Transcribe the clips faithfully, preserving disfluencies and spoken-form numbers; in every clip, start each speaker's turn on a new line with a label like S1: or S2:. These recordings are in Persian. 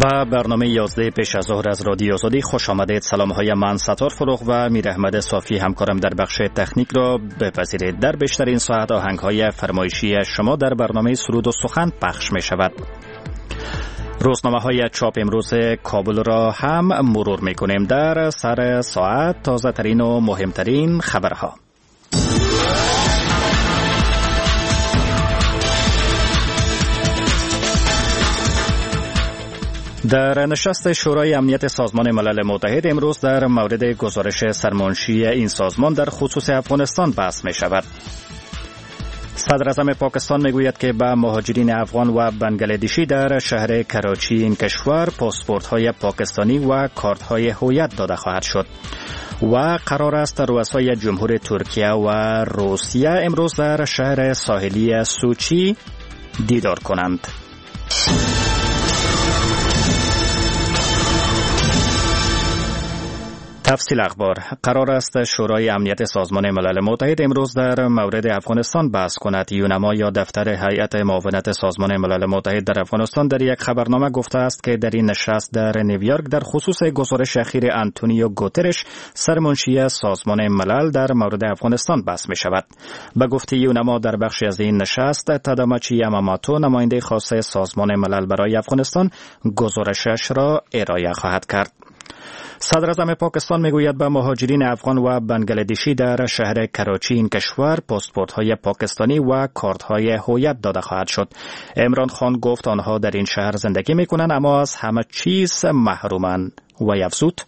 S1: به برنامه یازده پیش از ظهر از رادیو آزادی خوش آمدید. سلام های من ستار فروغ و میر احمد صافی همکارم در بخش تکنیک را بپذیرید. در بیشترین ساعت آهنگ های فرمایشی شما در برنامه سرود و سخن پخش می شود. روزنامه های چاپ امروز کابل را هم مرور می کنیم. در سر ساعت تازه ترین و مهمترین خبرها. در نشست شورای امنیت سازمان ملل متحد امروز در مورد گزارش سرمنشی این سازمان در خصوص افغانستان بحث می شود. صدر اعظم پاکستان می گوید که به مهاجرین افغان و بنگلادشی در شهر کراچی این کشور پاسپورت های پاکستانی و کارت های هویت داده خواهد شد. و قرار است رؤسای جمهور ترکیه و روسیه امروز در شهر ساحلی سوچی دیدار کنند. تفصیل اخبار. قرار است شورای امنیت سازمان ملل متحد امروز در مورد افغانستان بحث کند. یونما یا دفتر هیئت معاونت سازمان ملل متحد در افغانستان در یک خبرنامه گفته است که در این نشست در نیویورک در خصوص گزارش اخیر آنتونیو گوترش سرمنشی سازمان ملل در مورد افغانستان بحث می شود. به گفته یونما در بخشی از این نشست تاداماچی یاماماتو نماینده خاص سازمان ملل برای افغانستان گزارشش را ارائه خواهد کرد. صدر اعظم پاکستان میگوید به مهاجرین افغان و بنگلادشی در شهر کراچی این کشور پاسپورت های پاکستانی و کارت های هویت داده خواهد شد. عمران خان گفت آنها در این شهر زندگی میکنند اما از همه چیز محرومند و افزود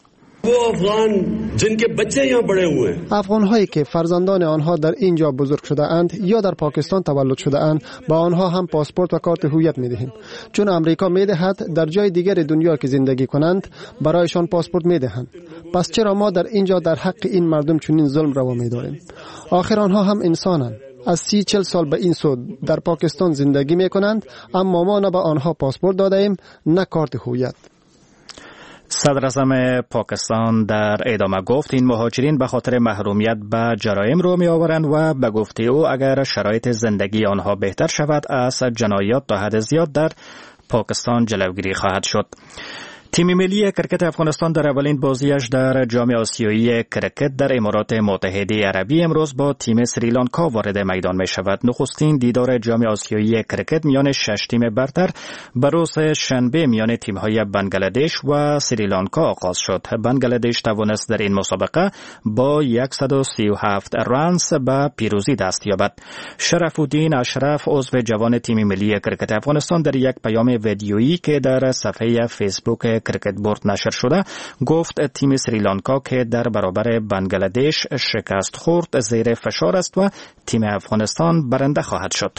S2: افغان هایی که فرزندان آنها در اینجا بزرگ شده اند یا در پاکستان تولد شده اند با آنها هم پاسپورت و کارت هویت می دهیم، چون امریکا می دهد در جای دیگر دنیا که زندگی کنند برایشان پاسپورت می دهند. پس چرا ما در اینجا در حق این مردم چنین ظلم روا می داریم؟ آخر آنها هم انسانند. از سی چل سال به این سو در پاکستان زندگی می کنند اما ما نه به آنها پاسپورت داده ایم نه کارت هویت.
S1: صدر اعظم پاکستان در ادامه گفت این مهاجرین به خاطر محرومیت به جرایم رو می آورند و به گفته او اگر شرایط زندگی آنها بهتر شود از جنایات تا حد زیاد در پاکستان جلوگیری خواهد شد. تیم ملی کرکت افغانستان در اولین بازیش در جام آسیایی کرکت در امارات متحده عربی امروز با تیم سریلانکا وارد میدان می شود. نخستین دیدار جام آسیایی کرکت میان شش تیم برتر به روز شنبه میان تیم‌های بنگلادش و سریلانکا آغاز شد. بنگلادش توانست در این مسابقه با صد و سی و هفت رنز به پیروزی دست یابد. شرف‌الدین اشرف عضو جوان تیم ملی کرکت افغانستان در یک پیام ویدیویی که در صفحه فیسبوک کرکت بورد نشر شده گفت تیم سریلانکا که در برابر بنگلادش شکست خورد زیر فشار است و تیم افغانستان برنده خواهد شد.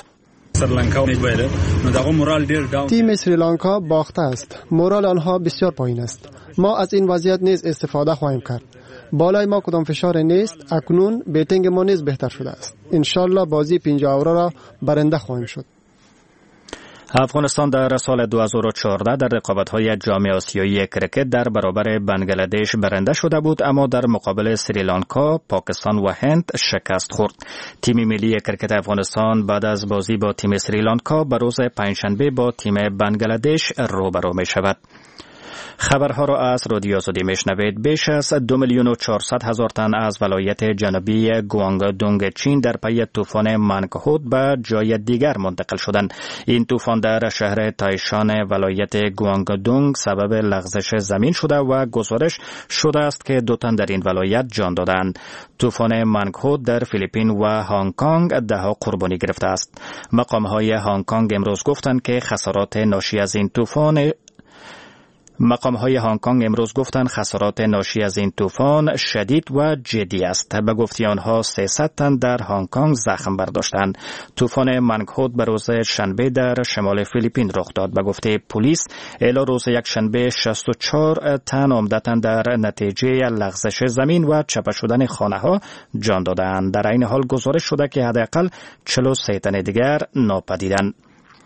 S2: تیم سریلانکا باخته است. مورال آنها بسیار پایین است. ما از این وضعیت نیز استفاده خواهیم کرد. بالای ما کدام فشار نیست. اکنون بیتینگ ما نیز بهتر شده است. انشالله بازی پنجاه اوره را برنده خواهیم شد.
S1: افغانستان در سال دو هزار و چهارده در رقابت‌های جام آسیایی کرکت در برابر بنگلادش برنده شده بود اما در مقابل سریلانکا، پاکستان و هند شکست خورد. تیم ملی کرکت افغانستان بعد از بازی با تیم سریلانکا به روز پنجشنبه با تیم بنگلادش روبرو می‌شود. خبرها را از رادیو آزادی میشنوید. بیش از دو میلیون و چهارصد هزار تن از ولایت جنوبی گوانگدونگ چین در پی طوفان منکهود به جای دیگر منتقل شدند. این طوفان در شهر تایشان ولایت گوانگدونگ سبب لغزش زمین شده و گزارش شده است که دو تن در این ولایت جان دادند. طوفان منکهود در فیلیپین و هنگ کنگ ده قربانی گرفته است. مقام‌های هنگ کنگ امروز گفتند که خسارات ناشی از این طوفان مقام های هنگ کنگ امروز گفتند خسارات ناشی از این طوفان شدید و جدی است. به گفته آنها سیصد تن در هنگ کنگ زخم برداشتند. طوفان منکهود به روز شنبه در شمال فیلیپین رخ داد. به گفته پلیس الی روز یک شنبه شصت و چهار تن عمدتاً در نتیجه لغزش زمین و چپه شدن خانه ها جان دادند. در این حال گزارش شده که حداقل چهل و سه تن دیگر ناپدیدند.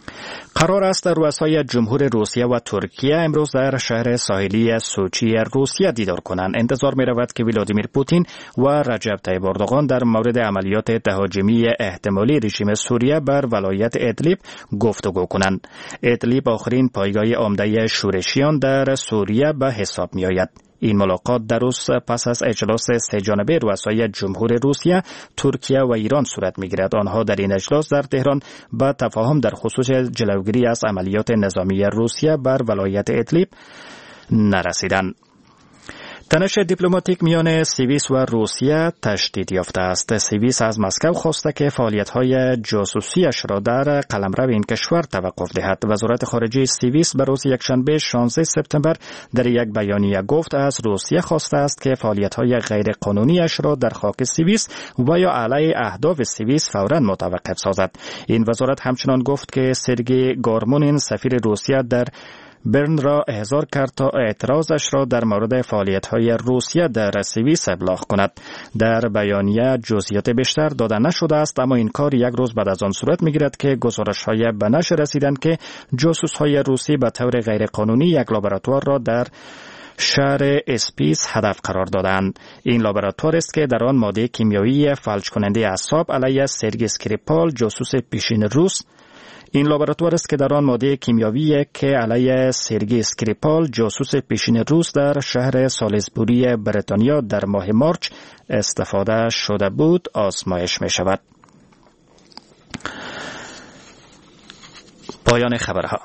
S1: قرار است رؤسای جمهور روسیه و ترکیه امروز در شهر ساحلی سوچی روسیه دیدار کنند. انتظار می رود که ولادیمیر پوتین و رجب طیب اردوغان در مورد عملیات تهاجمی احتمالی رژیم سوریه بر ولایت ادلیب گفتگو کنند. ادلیب آخرین پایگاه عمده شورشیان در سوریه به حساب می آید. این ملاقات در روز پس از اجلاس سه جانبه رؤسای جمهور روسیه، ترکیه و ایران صورت می‌گیرد. آنها در این اجلاس در تهران به تفاهم در خصوص جلوگیری از عملیات نظامی روسیه بر ولایت ادلیب نرسیدند. تنش دیپلماتیک میان سوئیس و روسیه تشدید یافته است. سوئیس از مسکو خواسته که فعالیت‌های جاسوسیش را در قلمرو این کشور توقف دهد. وزارت خارجه سوئیس به روز یکشنبه شانزده سپتامبر در یک بیانیه گفت از روسیه خواسته است که فعالیت‌های غیرقانونیش را در خاک سوئیس و یا علیه اهداف سوئیس فوراً متوقف سازد. این وزارت همچنان گفت که سرگئی گارمونین سفیر روسیه در برن را احضار کرد تا اعتراضش را در مورد فعالیت‌های روسیه در سوئیس ابلاغ کند. در بیانیه جزئیات بیشتر داده نشده است، اما این کار یک روز بعد از آن صورت می‌گیرد که گزارش‌های به نشر رسیدند که جاسوس‌های روسی به طور غیرقانونی یک لابراتوار را در شهر اسپیس هدف قرار دادند. این لابراتوار است که در آن ماده کیمیایی فلج کننده اعصاب علیه سرگئی اسکریپال جاسوس پیشین روس این لابراتوار است که در آن ماده کیمیایی که علیه سرگئی اسکریپال جاسوس پیشین روس در شهر سالیزبوری بریتانیا در ماه مارچ استفاده شده بود آزمایش می شود. پایان خبرها.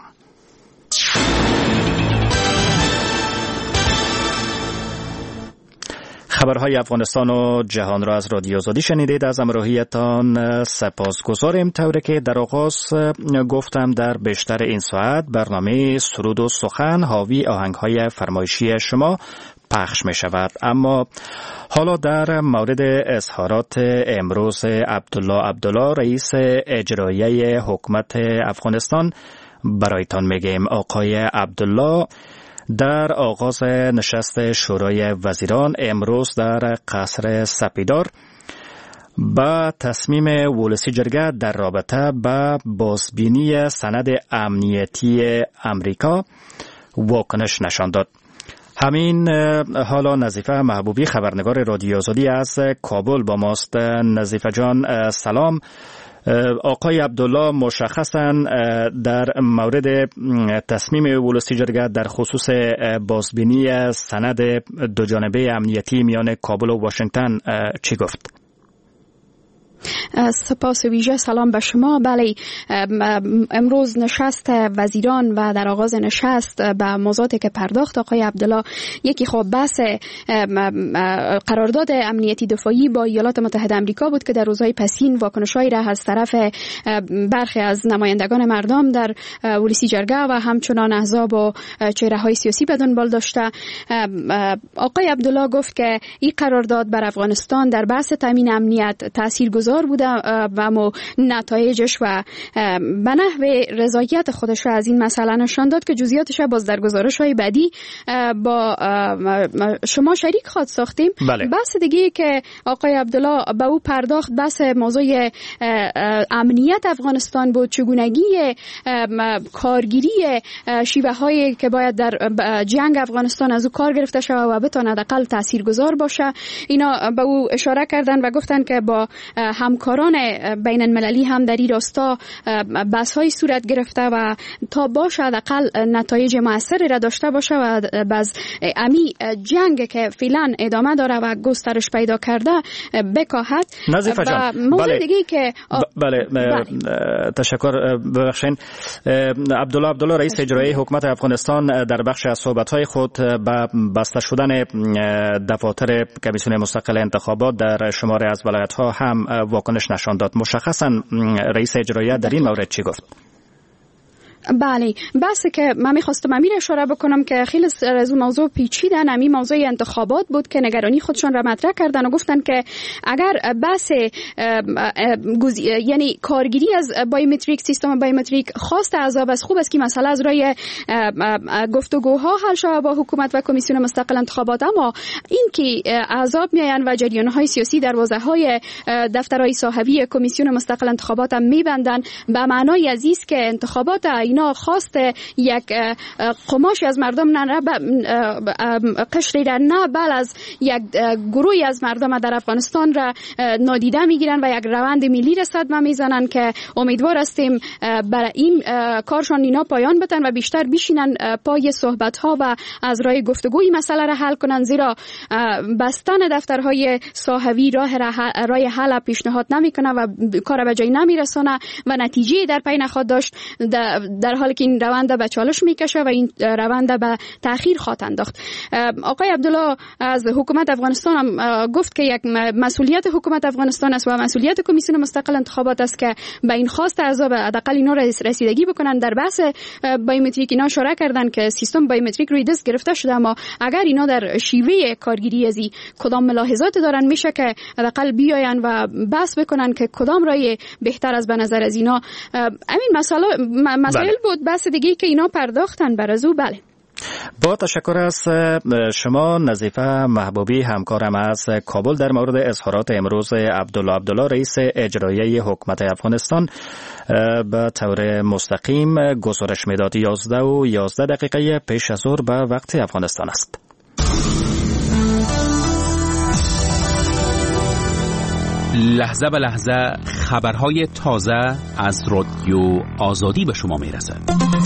S1: خبرهای افغانستان و جهان را از رادیو آزادی شنیدید. از همراهیتان سپاسگزاریم. طوری که در آغاز گفتم در بیشتر این ساعت برنامه سرود و سخن حاوی آهنگهای فرمایشی شما پخش می شود. اما حالا در مورد اظهارات امروز عبدالله عبدالله رئیس اجرایی حکومت افغانستان برایتان میگیم. آقای عبدالله در آغاز نشست شورای وزیران امروز در قصر سپیدار با تصمیم ولسی جرگه در رابطه با بازبینی سند امنیتی امریکا واکنش نشان داد. همین حالا نظیفه محبوبی خبرنگار رادیو آزادی از کابل با ماست. نظیفه جان سلام. آقای عبدالله مشخصاً در مورد تصمیم ولسی جرگه در خصوص بازبینی سند دوجانبه امنیتی میان کابل و واشنگتن چی گفت؟
S3: سپاس ویژه سلام به شما. بله، امروز نشست وزیران و در آغاز نشست به موضوعاتی که پرداخت آقای عبدالله، یکی خب بحث قرارداد امنیتی دفاعی با ایالات متحده آمریکا بود که در روزهای پسین واکنش‌هایی را از طرف برخی از نمایندگان مردم در ولسی جرگه و همچنان احزاب و چهره‌های سیاسی به دنبال داشته. آقای عبدالله گفت که این قرارداد بر افغانستان در بحث تامین امنیت تاثیرگذار بوده و اما نتایجش و به نحو رضایت خودش را از این مسئله نشان داد که جزئیاتش باز در گزارش‌های بعدی با شما شریک خواهد ساختیم.
S1: بله.
S3: بحث دیگه که آقای عبدالله به او پرداخت بحث موضوع امنیت افغانستان بود، چگونگی کارگیری شیوه هایی که باید در جنگ افغانستان از او کار گرفته شود و بتواند حداقل تاثیرگذار باشه. اینا به او اشاره کردن و گفتن که با همکاران بین المللی هم در این راستا بحث های صورت گرفته و تا باشه حداقل نتایج موثری را داشته باشه و باز امی جنگ که فعلا ادامه داره و گسترش پیدا کرده بکاهد.
S1: نظیفه جان،
S3: موضوع
S1: بله.
S3: دیگه که
S1: ب... بله. بله تشکر. ببخشید عبدالله عبدالله رئیس اجرایی حکومت افغانستان در بخش از صحبت‌های خود به بسته شدن دفاتر کمیسیون مستقل انتخابات در شماره از ولایت‌ها هم واکنش نشان داد. مشخصاً رئیس اجرایی در این مورد چی گفت؟
S3: بله، بحثی که من میخواستم امیر اشاره بکنم که خیلی از موضوع پیچیدن. همین موضوع انتخابات بود که نگرانی خودشون را مطرح کردن و گفتن که اگر بحث یعنی کارگیری از بایومتریک، سیستم بایومتریک خواست احزاب از خوب است که مسئله از رای گفتگوها حل شود با حکومت و کمیسیون مستقل انتخابات، اما این که احزاب میاین و جریان‌های سیاسی دروازه‌های دفترهای صاحبی کمیسیون مستقل انتخابات هم میبندن، به معنای عزیز که انتخابات اینا خواست یک قماشی از مردم نه قشری را نه بل از یک گروهی از مردم در افغانستان را نادیده میگیرن و یک روند ملی را صدمه میزنن که امیدوار هستیم برای این کارشان اینا پایان بدن و بیشتر بشینن پای صحبت ها و از راه گفتگوی مسئله را حل کنن، زیرا بستن دفترهای صاحبی راه راه حل پیشنهاد نمیکنه و کار به جای نمیرسونه و نتیجه در پی نخواهد داشت، در حالی که این روند به چالش میکشه و این روند به تأخیر خواهد انداخت. آقای عبدالله از حکومت افغانستان هم گفت که یک مسئولیت حکومت افغانستان است و مسئولیت کمیسیون مستقل انتخابات است که به این خواست احزاب حداقل اینا را رسیدگی بکنن. در بحث بایومتریک اینا اشاره کردن که سیستم بایومتریک روی دست گرفته شده، اما اگر اینا در شیوه کارگیری ازی کدام ملاحظات دارن میشه که حداقل بیاین و بحث بکنن که کدام رای بهتر از به نظر از اینا. همین مسائل مسائل بله. بود بحث دیگه که اینا پرداختن بر از او. بله،
S1: با تشکر از شما نظیفه محبوبی همکارم از کابل در مورد اظهارات امروز عبدالله عبدالله رئیس اجرایی حکومت افغانستان. به طور مستقیم گزارش میداد یازده و یازده دقیقه پیش از ظهر به وقت افغانستان است.
S4: لحظه به لحظه خبرهای تازه از رادیو آزادی به شما میرسد.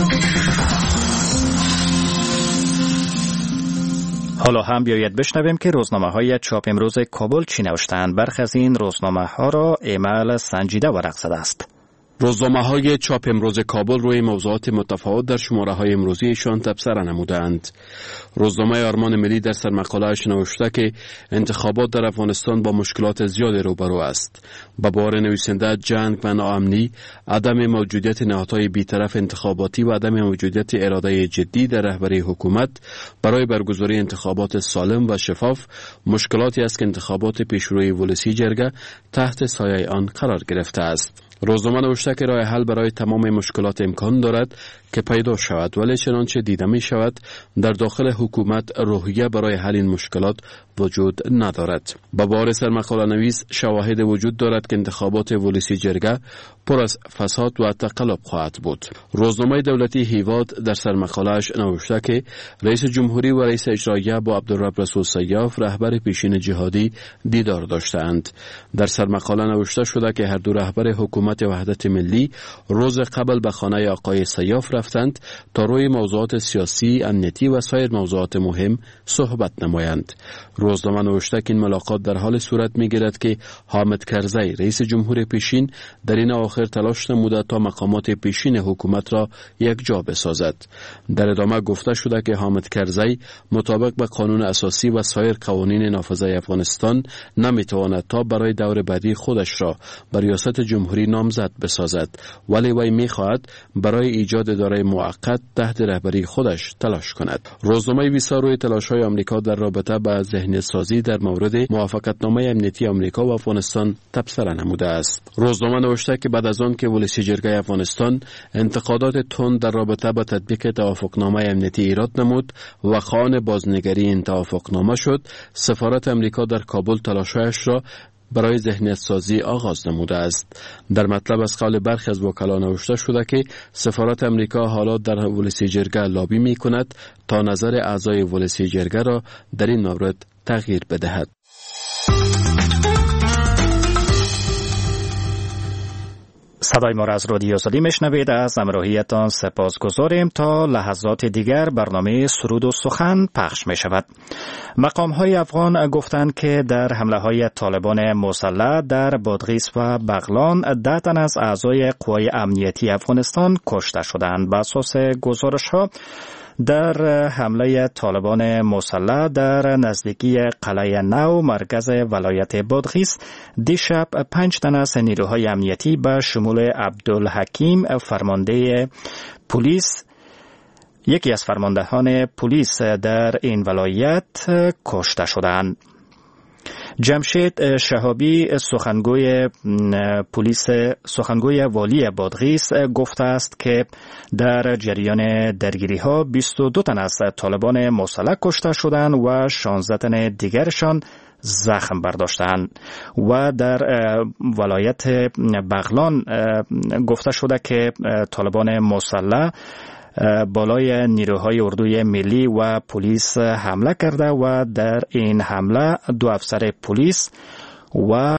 S1: حالا هم بیاید بشنویم که روزنامه‌های چاپ امروز کابل چی نوشتند. برخی از این روزنامه‌ها را ایمیل سنجیده ورق زده است.
S5: روزنامه‌های چاپ امروز کابل روی موضوعات متفاوت در شماره‌های امروزیشان تبصره نمودند. روزنامه آرمان ملی در سرمقاله‌اش نوشته که انتخابات در افغانستان با مشکلات زیادی روبرو است. به باور نویسنده جنگ و ناامنی، عدم موجودیت نهادهای بی‌طرف انتخاباتی و عدم موجودیت اراده جدی در رهبری حکومت برای برگزاری انتخابات سالم و شفاف مشکلاتی است که انتخابات پیشروی ولسی جرگه تحت سایه آن قرار گرفته است. روزنامه نوشته که راه حل برای تمام مشکلات امکان دارد که پیدا شود، ولی چنانچه دیده می شود در داخل حکومت روحیه برای حل این مشکلات وجود ندارد. با بار سرمقاله نویس شواهد وجود دارد که انتخابات ولسی جرگه پر از فساد و تقلب خواهد بود. روزنامه دولتی هیواد در سرمقاله‌اش نوشته که رئیس جمهوری و رئیس اجرایی با عبدالرب رسول سیاف رهبر پیشین جهادی دیدار داشتند. در سرمقاله نوشته شده که هر دو رهبر حکومت وحدت ملی روز قبل به خانه آقای سیاف رفتند تا روی موضوعات سیاسی، امنیتی و سایر موضوعات مهم صحبت نمایند. روزنامه نوشته که این ملاقات در حال صورت می‌گیرد که حامد کرزی رئیس جمهور پیشین در این آخر تلاش نموده تا مقامات پیشین حکومت را یک جا بسازد. در ادامه گفته شده که حامد کرزی مطابق به قانون اساسی و سایر قوانین نافذه افغانستان نمیتواند تا برای دور بعدی خودش را بر ریاست جمهوری نامزد بسازد، ولی وی میخواهد برای ایجاد اداره موقت تحت رهبری خودش تلاش کند. روزنامه ویسا روی تلاش‌های آمریکا در رابطه با ذهنیت سازی در مورد موافقتنامه امنیتی آمریکا و افغانستان تبصره نموده است. روزنامه نوشته که بعد از آن که ولسی جرگه افغانستان انتقادات تند در رابطه با تطبیق توافقنامه امنیتی ایراد نمود و خواهان بازنگری این توافقنامه شد، سفارت آمریکا در کابل تلاش‌هایش را برای ذهنیت سازی آغاز نموده است. در مطلب از قول برخی از وکلا نوشته شده که سفارت امریکا حالا در ولسی جرگه لابی می کند تا نظر اعضای ولسی جرگه را در این مورد تغییر بدهد.
S1: صدای ما را از رادیو آزادی میشنوید. از همراهیتان سپاسگزاریم. تا لحظات دیگر برنامه سرود و سخن پخش می شود. مقام های افغان گفتند که در حمله های طالبان مسلح در بادغیس و بغلان ده تن از اعضای قوای امنیتی افغانستان کشته شدند. بر اساس گزارش ها در حمله طالبان مسلح در نزدیکی قلعه نو مرکز ولایت بادغیس دیشب پنج تن از نیروهای امنیتی به شمول عبدالحکیم فرمانده پلیس یکی از فرماندهان پلیس در این ولایت کشته شدند. جمشید شهابی سخنگوی پلیس سخنگوی والی بادغیس گفته است که در جریان درگیری ها بیست و دو تن از طالبان مسلح کشته شدند و شانزده تن دیگرشان زخم برداشتند و در ولایت بغلان گفته شده که طالبان مسلح بالای نیروهای اردوی ملی و پلیس حمله کرده و در این حمله دو افسر پلیس و